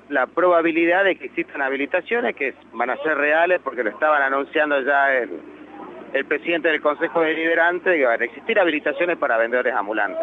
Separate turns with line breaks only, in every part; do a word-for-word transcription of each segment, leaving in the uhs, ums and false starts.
la probabilidad de que existan habilitaciones que van a ser reales, porque lo estaban anunciando ya el, el presidente del Consejo Deliberante, que van a existir habilitaciones para vendedores ambulantes.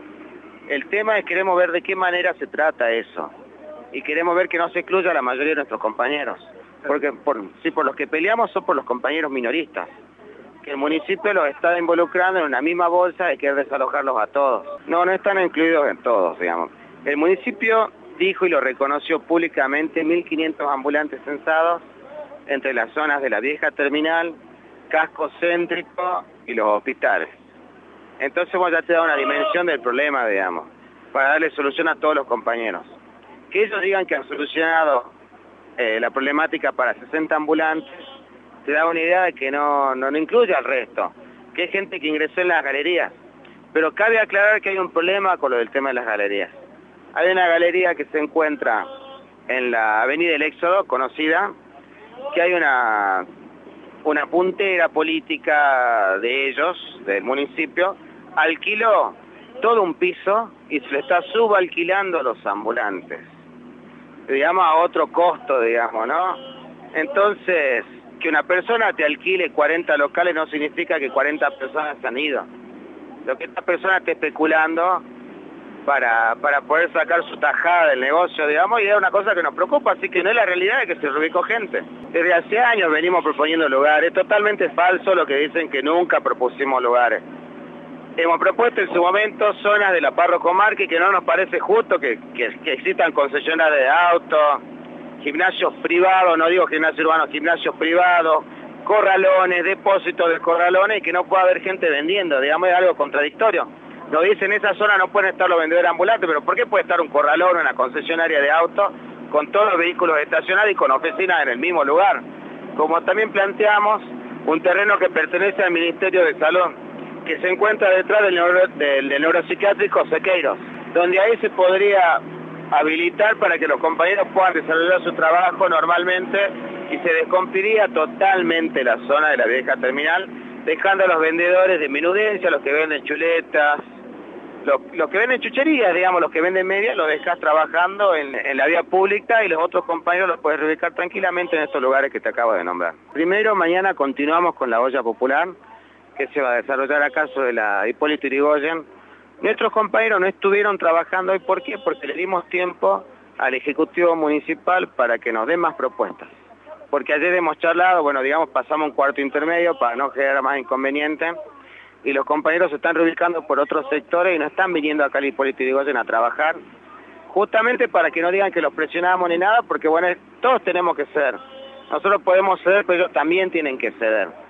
El tema es que queremos ver de qué manera se trata eso, y queremos ver que no se excluya a la mayoría de nuestros compañeros, porque por, si por los que peleamos son por los compañeros minoristas, que el municipio los está involucrando en una misma bolsa de querer desalojarlos a todos. No, no están incluidos en todos, digamos. El municipio dijo y lo reconoció públicamente mil quinientos ambulantes censados entre las zonas de la vieja terminal, casco céntrico y los hospitales. Entonces vos ya te da una dimensión del problema, digamos, para darle solución a todos los compañeros. Que ellos digan que han solucionado eh, la problemática para sesenta ambulantes, te da una idea de que no, no, no incluye al resto, que hay gente que ingresó en las galerías. Pero cabe aclarar que hay un problema con lo del tema de las galerías. Hay una galería que se encuentra en la Avenida del Éxodo, conocida, que hay una, una puntera política de ellos, del municipio, alquiló todo un piso y se le está subalquilando a los ambulantes, digamos a otro costo, digamos, ¿no? Entonces, que una persona te alquile cuarenta locales no significa que cuarenta personas se han ido. Lo que esta persona está especulando para, para poder sacar su tajada del negocio, digamos, y es una cosa que nos preocupa, así que no es la realidad de que se reubicó gente. Desde hace años venimos proponiendo lugares, totalmente falso lo que dicen que nunca propusimos lugares. Hemos propuesto en su momento zonas de la Párroco Márquez que no nos parece justo que, que, que existan concesionarias de autos, gimnasios privados, no digo gimnasio urbano, gimnasios privados, corralones, depósitos de corralones y que no pueda haber gente vendiendo, digamos, es algo contradictorio. Nos dicen en esa zona no pueden estar los vendedores ambulantes, pero ¿por qué puede estar un corralón o una concesionaria de autos con todos los vehículos estacionados y con oficinas en el mismo lugar? Como también planteamos un terreno que pertenece al Ministerio de Salud, que se encuentra detrás del, neuro, del, del neuropsiquiátrico Sequeiros, donde ahí se podría habilitar para que los compañeros puedan desarrollar su trabajo normalmente y se descompiría totalmente la zona de la vieja terminal, dejando a los vendedores de menudencia, los que venden chuletas, los, los que venden chucherías, digamos, los que venden medias, los dejas trabajando en, en la vía pública y los otros compañeros los puedes reubicar tranquilamente en estos lugares que te acabo de nombrar. Primero, mañana continuamos con la olla popular, que se va a desarrollar acá sobre la Hipólito Yrigoyen. Nuestros compañeros no estuvieron trabajando hoy, ¿por qué? Porque le dimos tiempo al Ejecutivo Municipal para que nos den más propuestas. Porque ayer hemos charlado, bueno, digamos, pasamos un cuarto intermedio para no generar más inconvenientes, y los compañeros se están reubicando por otros sectores y no están viniendo acá al Hipólito Yrigoyen a trabajar, justamente para que no digan que los presionamos ni nada, porque bueno, todos tenemos que ceder. Nosotros podemos ceder, pero ellos también tienen que ceder.